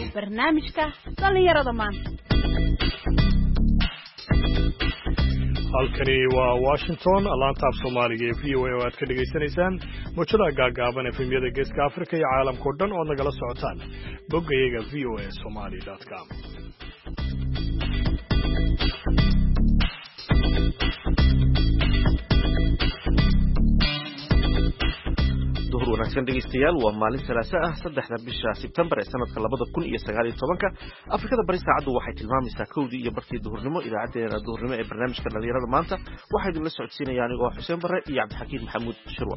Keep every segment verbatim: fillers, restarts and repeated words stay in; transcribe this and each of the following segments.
barnaamijka dhalinyarada maanta. halkani waa Washington laanta af Soomaaliga ee V O A oo aad ka dhageysanaysaan mujada gaagaaban ee filimyada Geeska Afrika iyo caalamka oo dhan oo nagala socotaan boggayaga v o a somali dot com. duhur wanaagsan dhegeystayaal waa maalin salaasa ah saddexda bisha September ee sanadka labada kun iyo sagaal iyo tobanka Afrikada bari saacadu waxay tilmaamaysaa kowdii iyo barkii duhurnimo idaacadeena duhurnimo ee barnaamijka dhalinyarada maanta waxay idin la socodsiinayaan anigoo Xuseen Barre iyo Cabdixakiin Maxamuud Shirwa.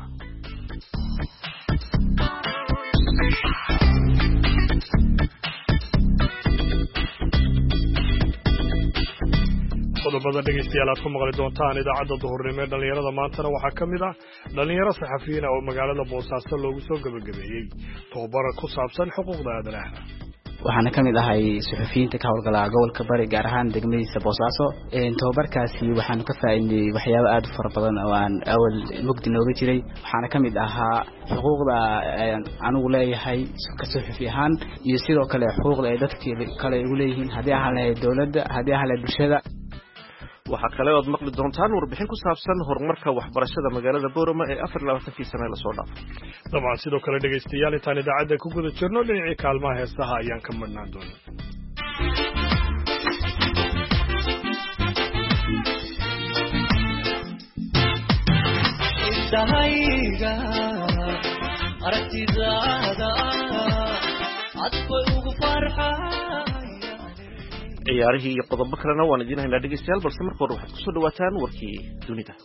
qodobada dhegeystayaal aad ku maqli doontaan idaacadda duhurnimo ee dhalinyarada maantana waxaa ka mid ah dhalinyaro saxafiyiin oo magaalada Boosaaso loogu soo gabagabeeyey tababar ku saabsan xuquuqda aadanaha. waxaana ka mid ahay saxafiyiinta ka howlgala gobolka bari gaar ahaan degmadiisa Boosaaso. tababarkaasi waxaanu ka faa'iiday waxyaabo aad u fara badan oo aan awal mugdi nooga jiray. waxaana ka mid ahaa xuquuqda anigu leeyahay ka saxafi ahaan iyo sidoo kale xuquuqda ay dadka kale u leeyihiin haddii aan lahayd dawladda haddii aan lahayd bulshada. waxa kale oo aad maqli doontaan warbixin ku saabsan horumarka waxbarashada magaalada Boorama ee afar iyo labaatan sano la soo dhaafay. dabcan sidoo kale dhageystayaal intaan idaacadda ku guda jirno dhinacii kaalmaha heesaha ayaan ka marnaan doonaa. intahayga aragtidaada adkoy ugu farxaa ciyaarihii iyo qodobo kalena waan idin haynaa dhegeystayaal balse marka hore waxaad ku soo dhawaataan warkii dunida.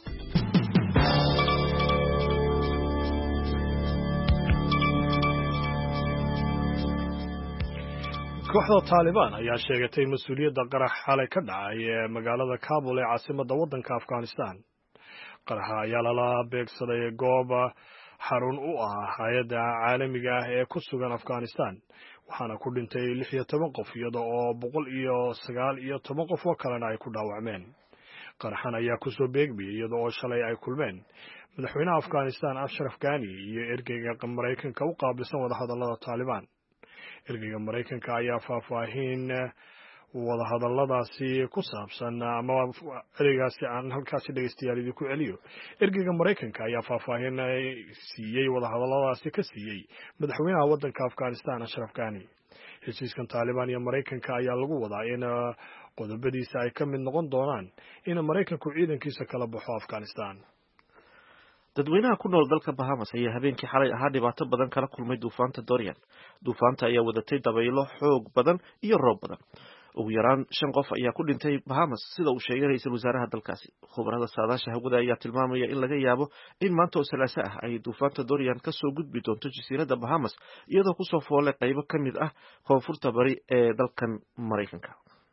kooxda Taliban ayaa sheegatay mas'uuliyadda qarax xalay ka dhacay ee magaalada Kabul ee caasimadda waddanka Afghanistan. qaraxa ayaa lala beegsaday goob xarun u ah hay'adda caalamiga ah ee ku sugan Afghanistan. waxaana ku dhintay lix iyo toban qof iyada oo boqol iyo sagaal iyo toban qof oo kalena ay ku dhaawacmeen. qaraxan ayaa ku soo beegmiyay iyada oo shalay ay kulmeen madaxweynaha Afghanistan Ashraf Ghani iyo ergeyga Mareykanka u qaabilsan wadahadallada Taliban. ergeyga Mareykanka ayaa faahfaahin wadahadalladaasi ku saabsan ama ereygaasi aan halkaasi dhegeystayaal idinku celiyo. ergeyga Mareykanka ayaa faahfaahin siiyey wadahadalladaasi ka siiyey madaxweynaha waddanka Afghanistan Ashraf Ghani. heshiiskan Taliban iyo Mareykanka ayaa lagu wadaa in qodobadiisa ay ka mid noqon doonaan in Mareykanku ciidankiisa kala baxo Afghanistan. dadweynaha ku nool dalka Bahamas ayaa habeenkii xalay ahaa dhibaato badan kala kulmay duufaanta Dorian. duufaanta ayaa wadatay dabaylo xoog badan iyo roob badan. ugu yaraan shan qof ayaa ku dhintay Bahamas sida uu sheegay ra'iisul wasaaraha dalkaasi. khubarada saadaasha hawada ayaa tilmaamaya in laga yaabo in maanta oo Salaaso ah ay duufaanta Dorian ka soo gudbi doonto jasiiradda Bahamas iyadoo ku soo foolay qaybo ka mid ah koonfurta bari ee dalkan Mareykanka.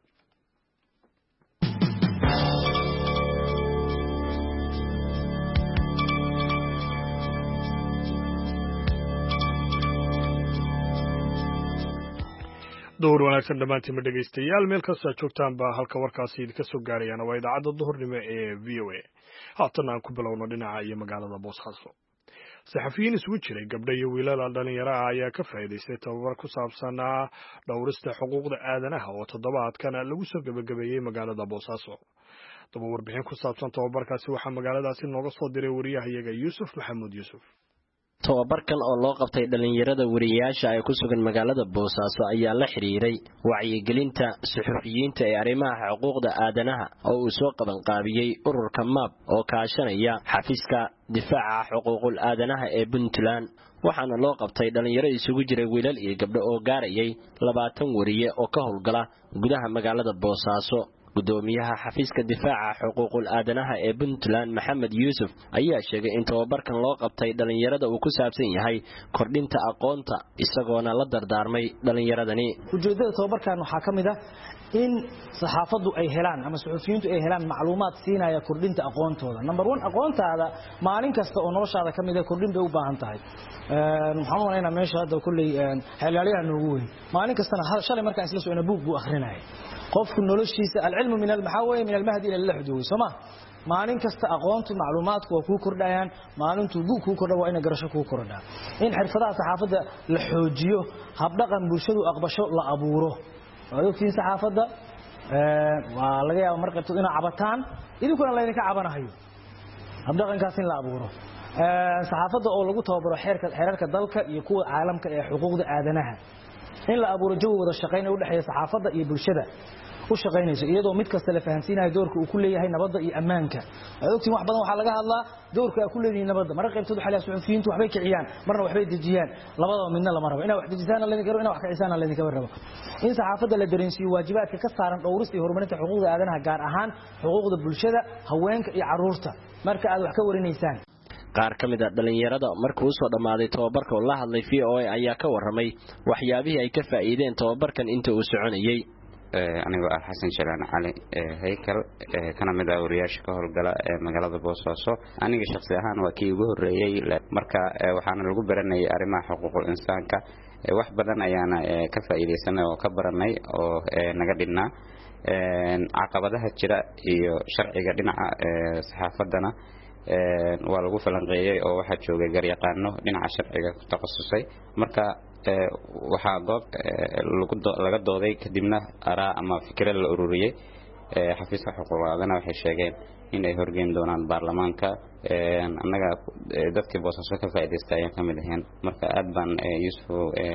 duhur wanaagsan dhammaantiin dhegeystayaal meel kasta joogtaan baa halka warkaasi idinka soo gaarayaan waa idaacadda duhurnimo ee V O A. haatan aan ku bilowno dhinaca iyo magaalada Boosaaso. saxafiyiin isugu jiray gabdho iyo wiilal dhalinyaro ah ayaa ka faa'iidaystay tababar ku saabsan dhowrista xuquuqda aadanaha oo toddobaadkan lagu soo gabagabeeyey magaalada Boosaaso. daba warbixin ku saabsan tababarkaasi waxaa magaaladaasi nooga soo diray wariyahayaga Yuusuf Maxamuud Yuusuf. tababarkan oo loo qabtay dhalinyarada wariyaasha ay ku sugan magaalada Boosaaso ayaa la xiriiray wacyigelinta suxufiyiinta ee arrimaha xuquuqda aadanaha oo uu soo qaban qaabiyay ururka M A P oo kaashanaya xafiiska difaaca xuquuqul aadanaha ee Puntland. waxaana loo qabtay dhalinyaro isugu jiray wiilal iyo gabdho oo gaarayay labaatan wariye oo ka howlgala gudaha magaalada Boosaaso. gudoomiyaha xafiiska difaaca xuquuqul aadanaha ee Puntland Maxamed Yuusuf ayaa sheegay in tababarkan loo qabtay dhalinyarada uu ku saabsan yahay kordhinta aqoonta isagoona la dardaarmay dhalinyaradani. ujeedada tababarkan waxaa ka mid ah in saxaafadu ay helaan ama suxufiyiintu ay helaan macluumaad siinaya kordhinta aqoontooda. number one aqoontaada maalin kasta oo noloshaada ka mid ah kordhin bay u baahan tahay. maxaan u wanaynaa meesha hadda kulli xeelaliyaha noogu weyn maalin kastana shalay markaan isla socona buug buu akhrinaya qofku noloshiisa alcilm العلم من المحاوي من المهد إلى اللحد سما ما نين كست أقوانت معلومات وكو كردان ما نين تبو كو كردا وإن جرش كو كردا إن حرفة صحافة الحوجيو هبدأ بوشدو أقبشوا لا أبوره هذا في صحافة ولقي يوم مركب تدينا عبتان إذا كنا الله ينك عبنا هيو هبدأ كاسين لا أبوره صحافة أو لقوا تابرو حركة حركة ضلك يكون عالم كحقوق آدنها إن لا أبو رجو وذا الشقين ولا حي صحافة يبرشدة وشقينيس iyadoo mid kasta la fahansiinayo doorka uu ku leeyahay nabadda iyo amaanka adoogtii wax badan waxa laga hadlaa doorka ay ku leeyihiin nabadda marka qaybtoodu xalay suxufiyiintu waxbay kiciyaan marna waxbay dejiyaan labadaba midna lama rabo inaa wax dejisaan la leeyahay inaa wax kiciyaan la leeyahay rabo in saxaafadda la dareensiyo waajibaadka ka saaran dhowrista iyo horumarinta xuquuqda aadanaha gaar ahaan xuquuqda bulshada haweenka iyo caruurta marka aad wax ka warinaysaan qaar kamid ah dhalinyarada markuu soo dhamaaday tababarka oo la hadlay V O A ayaa ka waramay waxyaabihii ay ka faa'iideen tababarkan inta uu soconayay aniga ah Xasan Shalaan Cali Heykal kana mid ah wariyaasha ka howlgala ee magaalada Boosaaso aniga shakhsi ahaan waa kii ugu horeeyay marka waxaana lagu baranayay arrimaha xuquuqul insaanka wax badan ayaana ka faa'iideysanay oo ka baranay oo naga dhinaa caqabadaha jira iyo sharciga dhinaca saxaafadana waa lagu falanqeeyay oo waxa joogay garyaqaano dhinaca sharciga ku takhasusay marka waxa goob laga dooday kadibna araa ama fikir la ururiyay xafiiska xuquuqda waxay sheegeen in ay horgeyn doonaan baarlamaanka annaga dadkii Boosaaso ka faa'iideystay kamid ahayn marka aad baan Yuusuf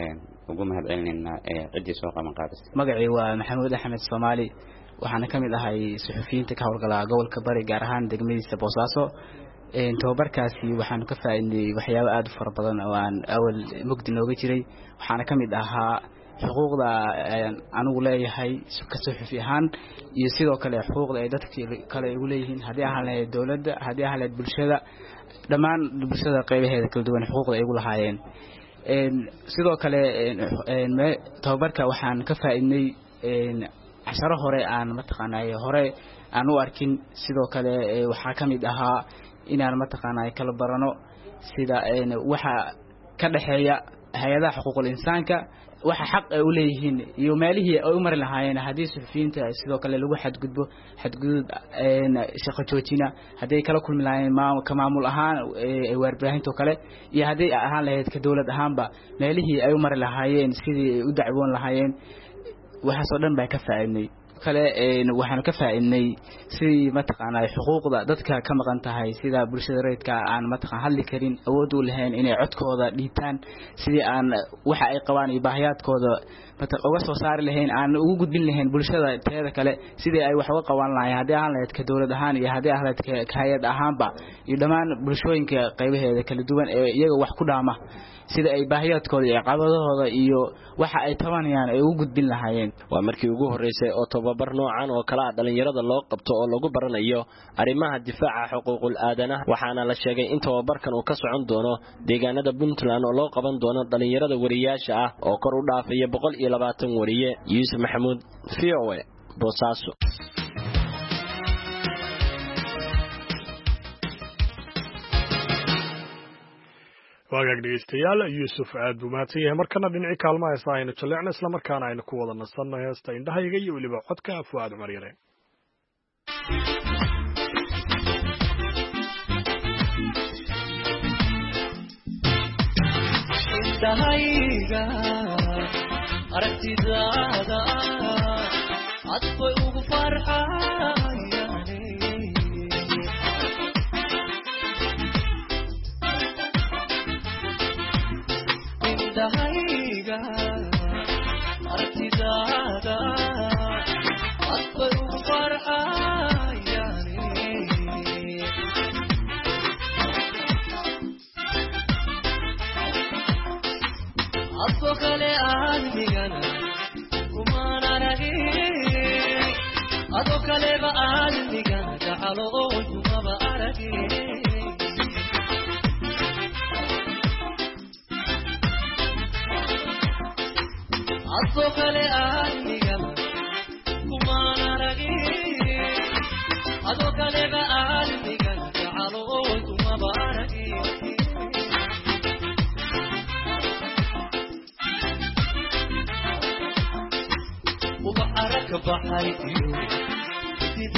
ugu mahadcelinaynaa cidii soo qaban qaadis magacii waa Maxamuud Axmed Soomaali waxaana kamid ahay suxufiyiinta ka howlgala gobolka Bari gaar ahaan degmadiisa Boosaaso een tababarkaasi waxaan ka faa'iiday waxyaabo aad u fara badan oo aan awal mugdi nooga jiray waxaana kamid ahaa xuquuqda anigu leeyahay ka suxufi ahaan iyo sidoo kale xuquuqda ay dadka kale ugu leeyihiin hadii aan leeyahay dawladda hadii aan leeyahay bulshada dhamaan bulshada qaybaheeda kala duwan xuquuqda ay ugu lahaayeen een sidoo kale een tababarka waxaan ka faa'iiday een asharo hore aan mataqaanay hore aan u arkin sidoo kale waxa kamid ahaa inaan mataqaanay kala barano sida een waxa ka dhaxeeya hay'adaha xuquuqul insaanka waxa xaq ay u leeyihiin iyo meelihii ay u mar lahaayeen hadii suxufiyiinta sidoo kale lagu xadgudbo xadgudub een shaqo joojina hadii kala kulmi lahaayeen maamulka maamul ahaan ee warbaahinta kale iyo hadii ahaan lahayd ka dawlad ahaanba meelihii ay u mar lahaayeen sidii u dacwoon lahaayeen waxa soo dhan bay ka faa'iidnay kale een waxaan ka faa'iidnay si mataqaanay xuquuqda dadka ka maqan tahay sida bulshada reedka aan mataqaan hadli karin awood u lahayn inay codkooda dhiibtaan sidii aan waxa ay qabaan iyo baahiyaadkooda mataqaan uga soo saari lahayn aan ugu gudbin lahayn bulshada teeda kale sidii ay wax uga qaban lahaayeen hadii aan lahayd ka dawlad ahaan iyo hadii aan lahayd ka hay'ad ahaanba iyo dhamaan bulshooyinka qaybaheeda kala duwan ee iyaga wax ku dhaama sida ay baahiyaadkooda iyo caqabadahooda iyo waxa ay tabanayaan ay ugu gudbin lahaayeen waa markii ugu horeysay oo tababar noocan oo kala dhalinyarada loo qabto oo lagu baranayo arrimaha difaaca xuquuqul aadanaha waxaana la sheegay in tababarkan uu ka socon doono deegaanada Puntland oo loo qaban doono dhalinyarada wariyaasha ah oo kor u dhaafaya boqol iyo labaatan wariye Yuusuf Maxamuud V O A Boosaaso waagaag dhegeystayaal Yuusuf aad buu mahadsan yahay markana dhinacii kaalmaha heesta aynu jaleecna isla markaana aynu ku wada nasanno heesta indhahayga iyo weliba codka Fuad Cumar Yare indhahayga aragtidaada adkoy ugu farxayaan indhahayga aragtidaada adkoy ugu farxayaan adko kale aalmigana kumaan aragin adko kaleba aalmigana jacalo oo kumaba aragin adko kale aalmigana kumaan aragin adko kaleba aalmigana jacalo oo kumaba aragin وبحرك بحريو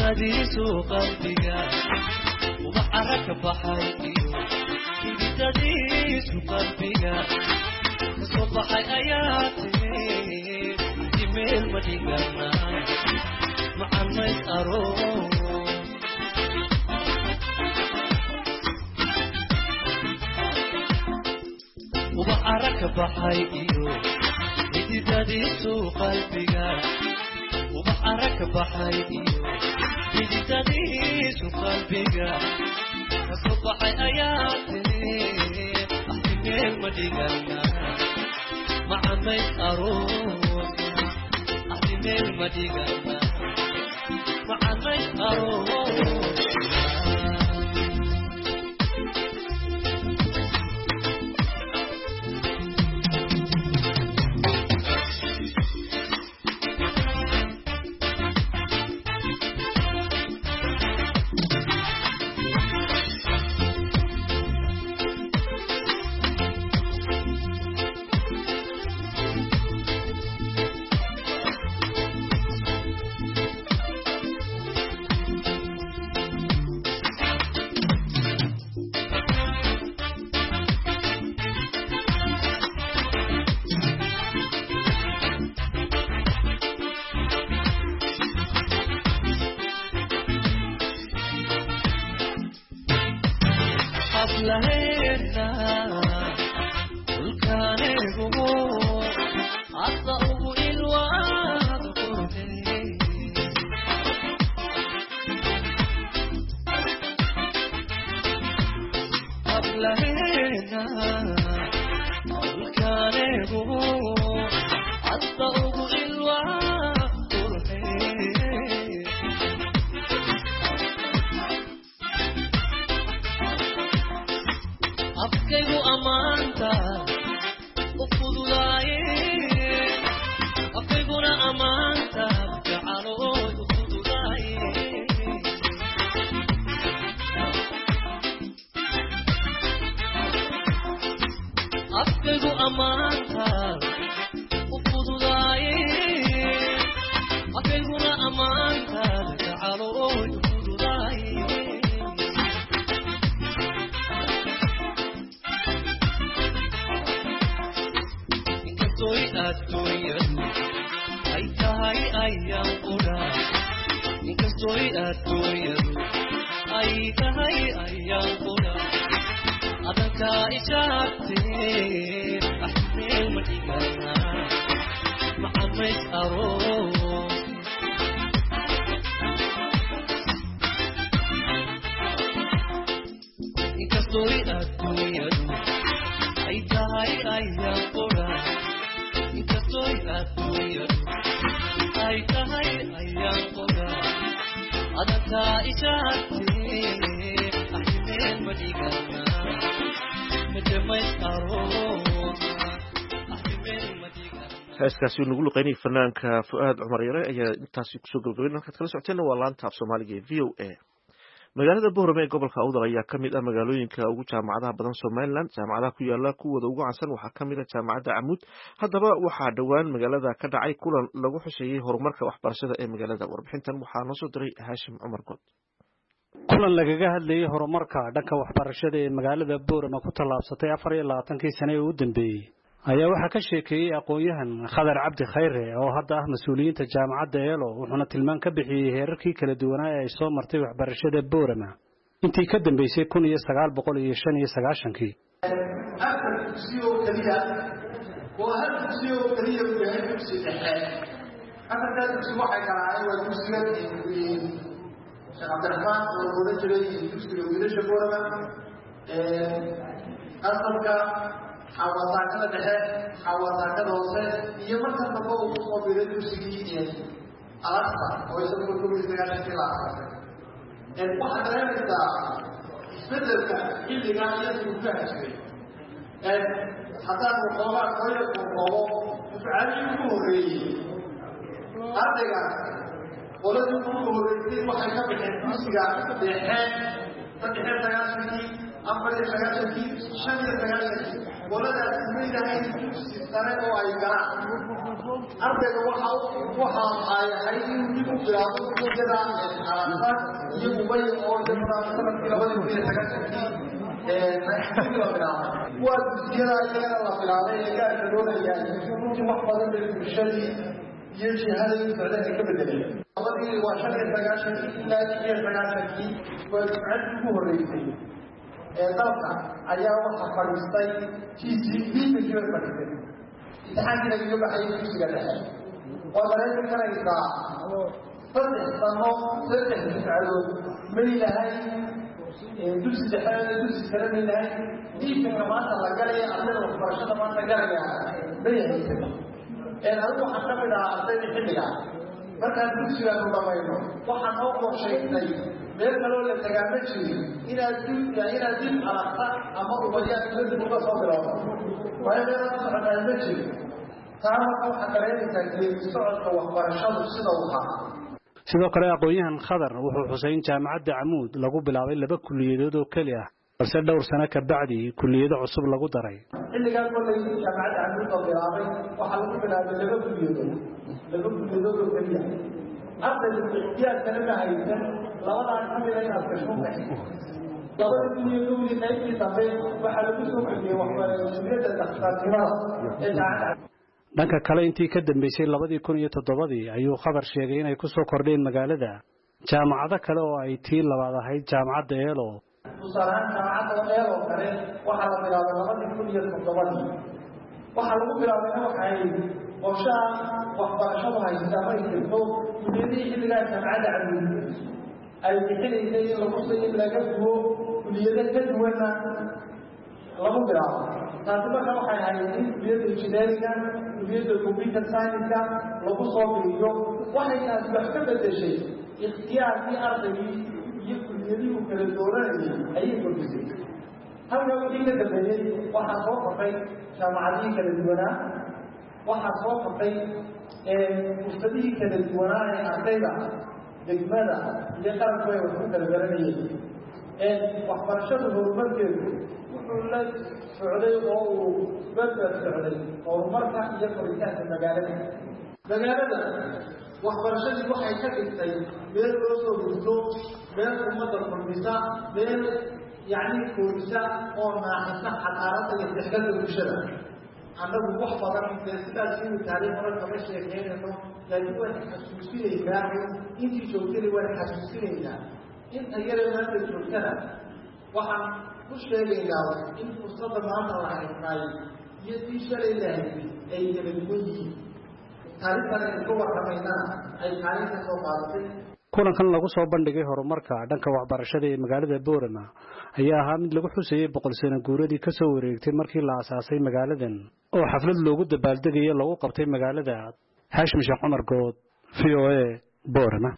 xididadiisu qalbiga ubaxara ka baxay iyo xididadiisu qalbiga kasoo baxay ayaa tiri dimeel ma dhigana macanays aroos ubaxara ka baxay iyo xididadiisu qalbiga ubaxara ka baxay iyo xididadiisu qalbiga kasoo baxay ayaa tiri axtimeel ma dhigana macanays aroos axtimeel ma dhigana macanays aroos heeskaasi nagu luqeynay fanaanka Fuaad Cumar Yare ayaa intaasi kusoo gabagabeyn halkaad kala socoteena waa laanta af Soomaaliga ee V O A. magaalada Boorame ee gobolka Awdal ayaa kamid ah magaalooyinka ugu jaamacadaha badan Somaliland. jaamacadaha ku yaala kuwada ugu caansan waxaa kamid ah jaamacadda Camud. haddaba waxaa dhowaan magaalada ka dhacay kulan lagu xuseeyay horumarka waxbarashada ee magaalada. warbixintan waxaa noo soo diray Haashim Cumar God. kulan lagaga hadlayay horumarka dhanka waxbarashada ee magaalada Boorame ku tallaabsatay afar iyo labaatan-kii sano ee u dambeeyay ayaa waxaa ka sheekeeyay aqoon-yahan Khadar Cabdi Khayre oo hadda ah mas'uuliyiinta jaamacadda Eelo, wuxuuna tilmaan ka bixiyay heerarkii kala duwanaa ee ay soo martay waxbarashada Boorame intii ka dambeysay kun iyo sagaal boqol iyo shan iyo sagaashan-kii. afar dugsiyo kaliya oo hal dugsiyo kaliya uu yahay dugsi dhexe. afartaa dugsi waxay kala ahaayeen waa dugsiga Sheekh Cabdiraxmaan oo loola jiray dugsiga wiilasha Boorame, asalka xawataakada dhexe, xawataakada hoose, iyo marka dambe uu kusoo biiray dugsigii Alasta oo isagu kun iyo sagaashan-kii la aasaasay. waxaa dareemaysaa isbedelka xilligaa iyaduu ka hajray. haddaan waxoogaa qoya koobo mufcaalii ugu horreeyey ardaygaas qoladii ugu horreysay waxay ka baxeen dugsiga dhexe saddexe sagaashankii afar iyo sagaashankii shan iyo sagaashankii qoladaas ma ilahayn dugsi sare oo ay galaan ardayga waxa waxa ay ahayd inuu dib u bilaabo muddada aragta iyo ubay oo dhammaan sanadkii labada kun iyo sagaashankii waa dugsiyada iyagana la bilaabay ee gaarka doonaya runtii wax badan bay bulshadii iyo jihadii u socdeen ay ka bedeleen labadii waa shan iyo sagaashankii ilaa lix iyo sagaashankii waa dufcadii ugu horreysay ee dalka ayaa waxa fadhiistay t c b-kii bay fadhiistay imtixaankii lagaga baxayay dugsiga dhexe waa dareemi karaysaa saddex sano saddex dufcadood may lahayn dugsi dhexe dugsi sare may lahayn diikanka maanta la galaya ardayda waxbarashada maanta galaya may haysan adigu waxaan ka mid ahaa ardayda xilliga markaan dugsigaanu dhamayno waxaan noo qorshaynay meel kaloo la tagaa ma jirin inaad inaad dib aragta ama ubayaad ila dib uga soo bilowda waayo meela ka socotaa ma jirin taa marka waxaad dareemaysaa geedi socodka waxbarashadu sida uu ahaa sidoo kale aqoon-yahan khadar wuxuu xusay in jaamacadda camuud lagu bilaabay laba kulliyadood oo keli ah balse dhowr sano ka bacdi kulliyado cusub lagu daray xilligaa kollay jaamacadda camuud oo bilaabay waxaa lagu bilaabay laba kulliyadood laba kulliyadood oo keliya ardaygu ixtiyaajkana ma haysan labadaan ka mida inaad gasho labada kulliyadoodii qaybtii dambe waxaa lagu soo kordhiyey waxbarashada dhakhtarnimada ee jaamacadda dhanka kale intii ka dambeysay labadii kun iyo toddobadii ayuu khabar sheegay inay ku soo kordheen magaalada jaamacado kale oo ay tii labaad ahayd jaamacadda eelo tusaale ahaan jaamacadda eelo kale waxaa la bilaabay labadii kun iyo toddobadii waxaa lagu bilaabayna waxay qorshaha waxbarashadu haysataa may jirto kuliyadihii xilligaa jaamacadda camuud ay bixinaysay in lagu say in laga duwo kuliyado ka duwana lagu bilaabo taasi marka waxay ahayd in kuliyadda injineeringa kuliyadda computer science-ka lagu soo biiriyo waxay taasi wax ka bedeshay ikhtiyaarkii ardaygii iyo kuliyadihii uu kala dooranayay ayay kordhisay halka wixii ka dambeeyey waxaa soo kordhay jaamacadihii kala duwanaa waxaa soo kordhay fursadihii kala duwanaa ee ardayda degmada iyo qaranku ay wax ku kala garanayeen waxbarashada horumarkeedu wuxuu la socday oo uu badbad socday horumarka iyo koritaanka magaalada magaalada waxbarashadii waxay ka dhigtay meel loo soo gudbo meel ummadda kulmisa meel yacni koorisa oo naaxisa xadaaradda iyo isdhexgalka bulshada annagu wax badan dee sidaas inuu taariikh hore kama sheekeynayno laakiin waan xasuusinaynaa intii joogtana waan xasuusinaynaa inta yare maanta joogtana waxaan ku sheegaynaa in fursadda maanta la haysnaay iyo tii shalay la haysay ay kala duwan yihiin taariikhdan aynu ka warramaynana ay kaalin ka soo qaadatay kulankan lagu soo bandhigay horumarka dhanka waxbarashada ee magaalada boorama ayaa ahaa mid lagu xusayey boqol sano guuradii ka soo wareegtay markii la aasaasay magaaladan oo xaflad loogu dabaaldegaya lagu qabtay magaalada haashim sheekh cumar good v o a boorama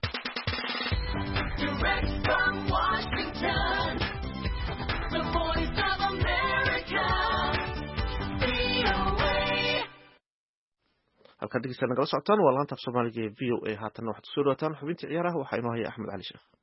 halkaan dhegeysta nagala socotaan waa laanta af soomaaliga ee v o a haatanna waxaad kusoo dhawaataan xubintii ciyaaraha waxaa inoo haya axmed cali sheekh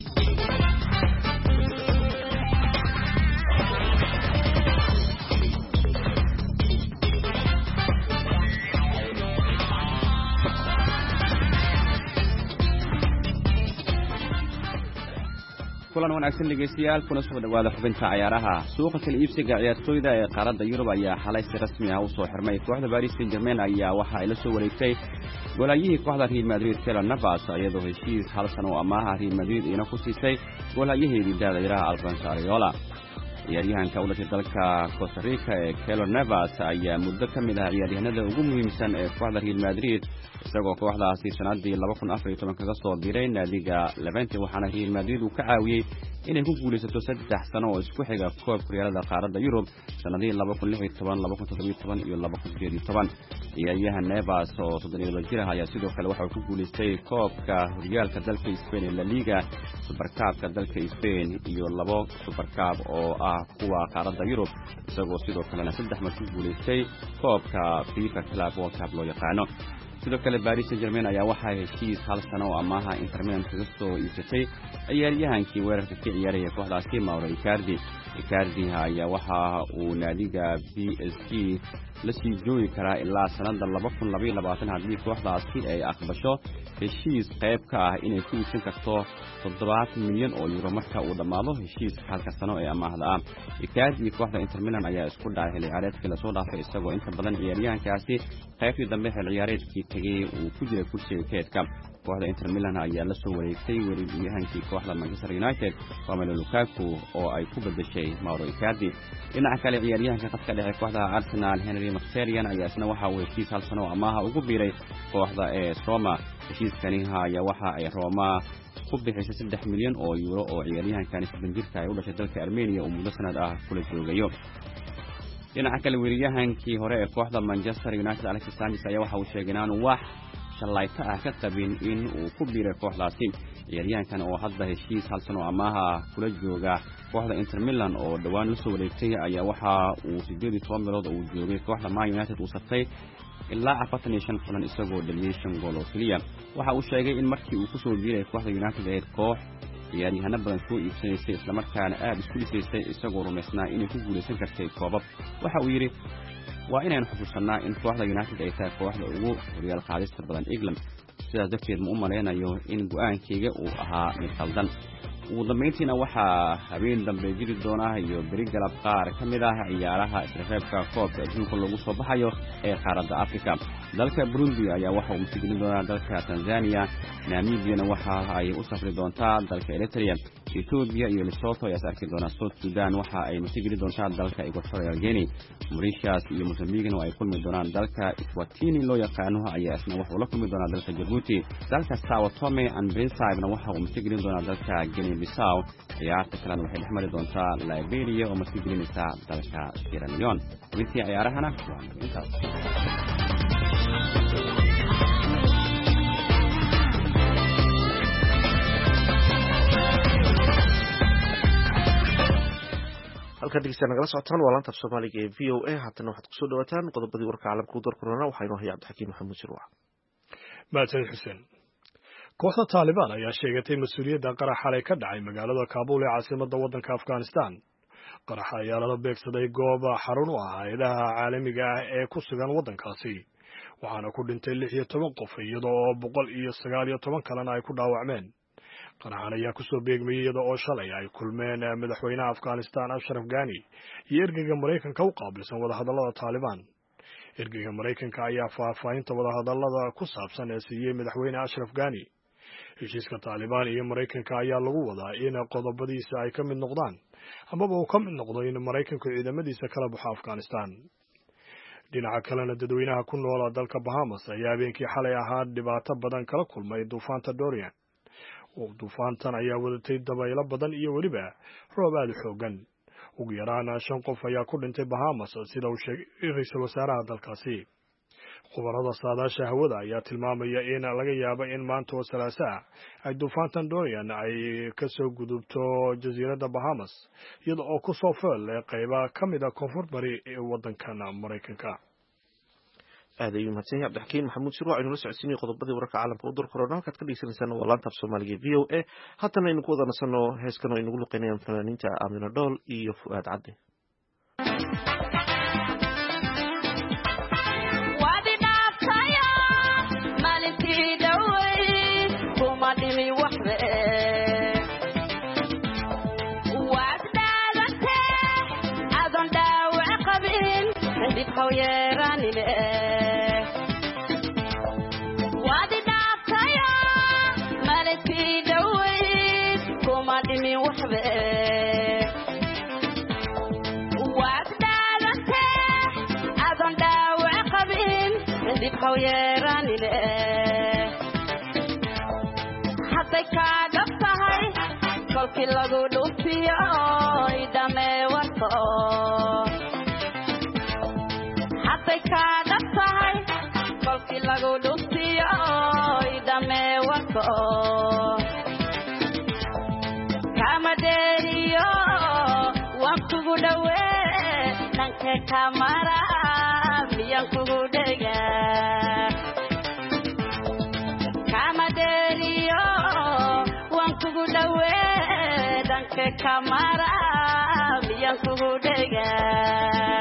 kulan wanaagsan dhegeystayaal kuna soo dhawaada xubinta ciyaaraha suuqa kala iibsiga ciyaartooyda ee qaaradda Yurub ayaa xalay si rasmi ah u soo xirmay kooxda Paris Saint-Germain ayaa waxa ay la soo wareegtay goolahayihii kooxda Real Madrid Keylor Navas iyadoo heshiis hal sano oo amaah Real Madrid ina ku siisay goolahayaheedii daayiraha Alfonso Areola ciyaaryahanka u dhashay dalka Costa Rica ee Keylor Navas ayaa muddo ka mid ah ciyaaryahanada ugu muhiimsan ee kooxda Real Madrid isagoo kooxdaasi sanadii laba kun afar iyo toban kaga soo diray naadiga Levante waxaana Real Madrid uu ka caawiyay inay ku guulaysato saddex sano oo isku xiga koobka horyaalada qaaradda Yurub sanadii laba kun lix iyo toban laba kun toddoba iyo toban iyo laba kun sideed iyo toban ciyaaryahan Navas oo soddon iyo laba jir ah ayaa sidoo kale waxa uu ku guulaystay koobka horyaalka dalka Spain ee La Liga Super Cup-ka dalka Spain iyo labo Super Cup oo ah kuwa qaaradda Yurub isagoo sidoo kale saddex mar ku guulaystay koobka FIFA Club World Cup loo yaqaano sidoo kale Paris Saint-Germain ayaa waxaa heshiis hal sano oo amaaha Inter Milan kaga soo iibsatay ciyaaryahankii weerarka ka ciyaaraya kooxdaasi Mauro Icardi Icardi ayaa waxa uu naadiga P S G la sii joogi karaa ilaa sanada laba kun laba iyo labaatan haddii kooxdaasi ay aqbasho heshiis qayb ka ah inay ku iibsan karto toddobaatan milyan oo euro marka uu dhamaado heshiis halka sano ee amaahda ah Icardi kooxda Inter Milan ayaa isku dhacay xilli ciyaareedkii la soo dhaafay isagoo inta badan ciyaaryahankaasi qaybtii dambe xilli ciyaareedkii tagay uu ku jiray kursiga keedka kooxda Inter Milan ayaa la soo wareegtay weeraryahankii kooxda Manchester United Romelu Lukaku oo ay ku bedeshay Mauro Icardi dhinaca kale ciyaaryahanka qadka dhexe kooxda Arsenal Henry Mkhitaryan ayaa isna waxa uu heshiis hal sano oo amaaha ugu biiray kooxda ee Roma heshiiskani ayaa waxa ay Roma ku bixisay saddex milyan oo euro oo ciyaaryahankani siddeed jirka ay u dhashay dalka Armenia oo muddo sanad ah kula joogayo dhinaca kale weeraryahankii hore ee kooxda Manchester United Alexis Sanchez ayaa waxa uu sheegay inaan wax shalayta ah ka qabin in uu ku biiray kooxdaasi ciyaaryahankan oo hadda heshiis hal sano amaaha kula jooga kooxda Inter Milan oo dhawaan la soo wareegtay ayaa waxa uu siddeed iyo toban meelood uu joogay kooxda Man United uu saftay ilaa afartan iyo shan kulan isagoo dhaliyay shan gool oo kaliya waxa uu sheegay in markii uu ku soo biiray kooxda United ee koox ciyaaryahanno badan soo iibsanaysay isla markaana aad isku dhisaysay isagoo rumaysnaa inay ku guuleysan kartay koobab waxa uu yiri waa inaan xusuusanaa in kooxda United ay tahay kooxda ugu horyaalka qaadista badan England sidaas darteed ma u maleynayo in go'aankayga uu ahaa mid qaldan ugu dambeyntiina waxaa habeen dambe jiri doona iyo beri galab qaar ka mid ah ciyaaraha isreebka koobka adduunka lagu soo baxayo ee qaaradda Afrika dalka Burundi ayaa waxa uu matigelin doonaa dalka Tanzania Namibia waxa ay u safri doontaa dalka Eritrea Ethiopia iyo Lesotho ayaa arki doona South Sudan waxa ay matigelin doontaa dalka Equatorial Guinea Mauritius iyo Mozambique oo ay kulmi doonaan dalka Eswatini loo yaqaano ayaa isna waxa uu la kulmi doonaa dalka Djibouti dalka Sao Tome and Principe waxa uu matigelin doonaa dalka Guinea Bissau ciyaarta kalena waxay dhex mari doontaa Liberia oo matigelinaysa dalka Sierra Leone intii ciyaarahana waa intaas halka dhegeystayaal nagala socotaan waa laanta Soomaaliga ee V O A haatan waxaad ku soo dhawaataan qodobadii warka caalamka u doorkorona waxaa inoo haya Cabdixakiin Maxamuud Shirwac maasan xuseen kooxda Taliban ayaa sheegatay mas'uuliyadda qarax xalay ka dhacay magaalada Kabul ee caasimadda waddanka Afghanistan qaraxa ayaa lala beegsaday goob xarun u ah hay'adaha caalamiga ah ee ku sugan waddankaasi waxaana ku dhintay lix iyo toban qof iyadoo boqol iyo sagaal iyo toban kalena ay ku dhaawacmeen qaraxan ayaa ku soo beegmayay iyada oo shalay ay kulmeen madaxweynaha Afghanistan Ashraf Ghani iyo ergeyga Mareykanka u qaabilsan wadahadallada Taliban ergeyga Mareykanka ayaa faahfaahinta wadahadallada ku saabsan ee siiyay madaxweyne Ashraf Ghani heshiiska Taliban iyo Mareykanka ayaa lagu wadaa in qodobadiisa ay ka mid noqdaan amaba uu ka mid noqdo in Mareykanku ciidamadiisa kala baxo Afghanistan dhinaca kalena dadweynaha ku nool dalka Bahamas ayaa habeenkii xalay ahaa dhibaato badan kala kulmay duufaanta Dorian duufaantan ayaa wadatay dabaylo badan iyo weliba roob aad u xoogan ugu yaraan shan qof ayaa ku dhintay Bahamas sida uu sheegay ra'iisul wasaaraha dalkaasi khubarada saadaasha hawada ayaa tilmaamaya in laga yaabo in maanta oo Salaaso ah ay duufaantan Dorian ay ka soo gudubto jasiiradda Bahamas iyada oo ku soo fool qayba ka mid ah koonfur bari ee waddankan Mareykanka aad ayuu mahadsan yahay Cabdixakiin Maxamuud Shirwac inuu la socodsiinay qodobadii wararka caalamka u doorkorona halkaad ka dhegeysaneysaan waa laanta Soomaaliga V O A haatan aynu ku wada nasanno heeskan oo inagu luqeynayaan fanaaniinta Aamina Dhool iyo Fuaad Cadde hadday kaaga tahay kolkii lagu dhufiyo idamee warka hadday kaaga tahay kolkii lagu dhufiyo idamee warka kama dheeriyo waan kugu dhawee dhanka kamara miyan kugu dhega dhanka kamara miyaan kugu dhegaa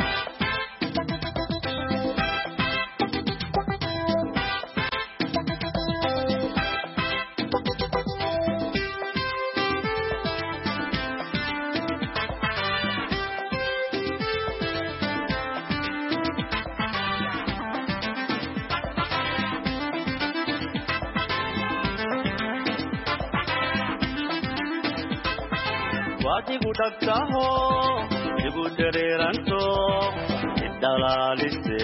Igu dhagtaho igu dareeranto idhalaalise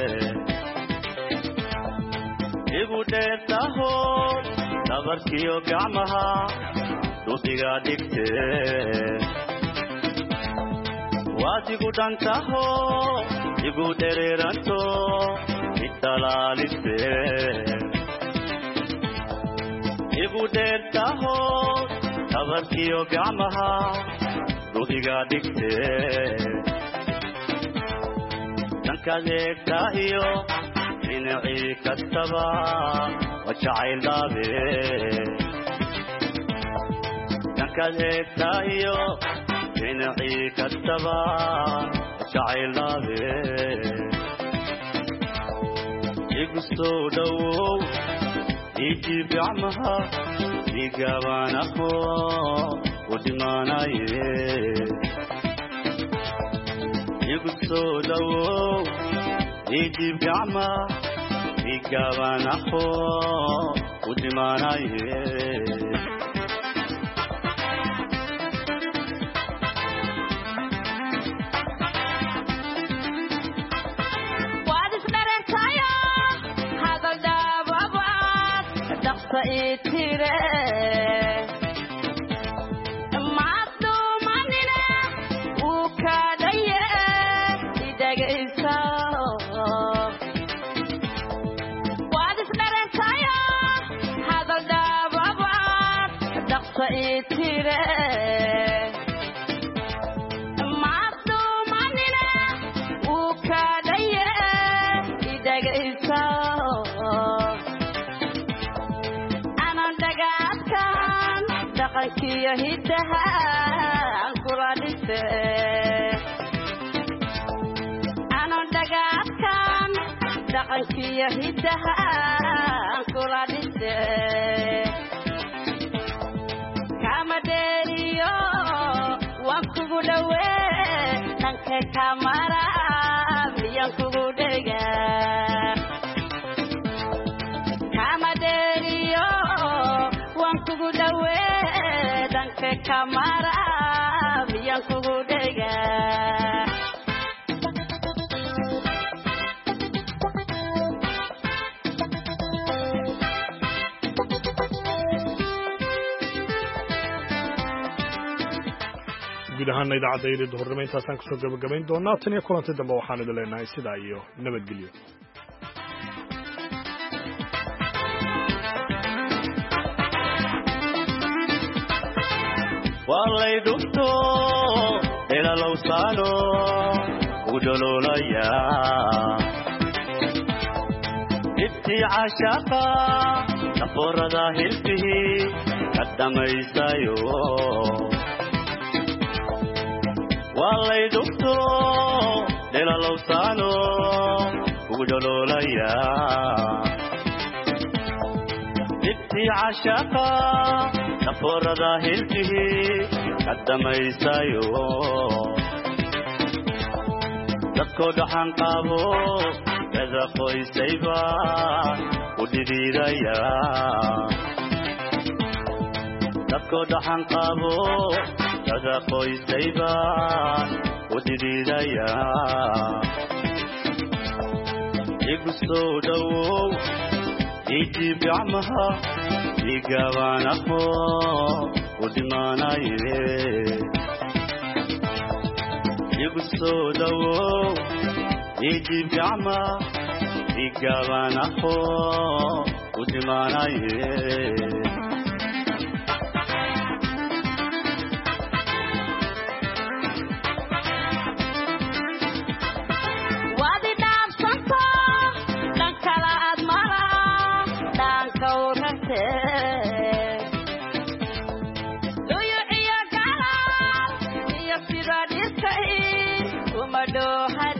igu dheertaho dhabarkiyo gacmaha dhudiga dhigte waad igu dhantaho igu dareeranto idhalaalise igu dheertaho dhabarkiyo gacmaha dhudiga dhigte dhankaad eegtaa iyo dhinacii kastaba waa jacayl dhaabe dhankaad eegtaa iyo dhinacii kastaba waa jacayl dhaabe igu soo dhowow ijiib gacmaha igaabanaho udhimaanaye igu soo dhowow ijiib gacma igaabanaho udhimaanaye waad isdhareertayo hadal dhaababaad dhaqsa ii tire dhaqankiyo hidaha aan kula dhise anon dhagaadkan dhaqankiyo hidaha aan kula dhise kama dheeriyo waan kugu dhowee dhanka kamara miyaan kugu dhegaa kama dheeriyo waan kugu dhowee dhanka kamara miyaan kugu dhegaa guud ahaana idaacadda duhurnimo intaasaan kusoo gabagabayn doonaa tan iyo kulanti dambe waxaan idin leenahay sidaa iyo nabadgelyo walay dhugto elalowsaano udhololaya ibtii cashaqa dhaforada hilfihi ka dhamaysayo walay dhugto elalowsaano udhololaya ibtii cashaqa dhaforada hilfihi ka dhamaysayo dadkoo dhaxan qaabo dada qoysayba u dhidhiidaya dadkoo dhaxan qaabo dada qoysayba u dhidhiidaya igu soo dhowow ijiib gacmaha igaabanaho udhimaanaye igu soo dhowow ijiib gacma igaabanaho udhimaanaye Do you hear, Gala? dhooha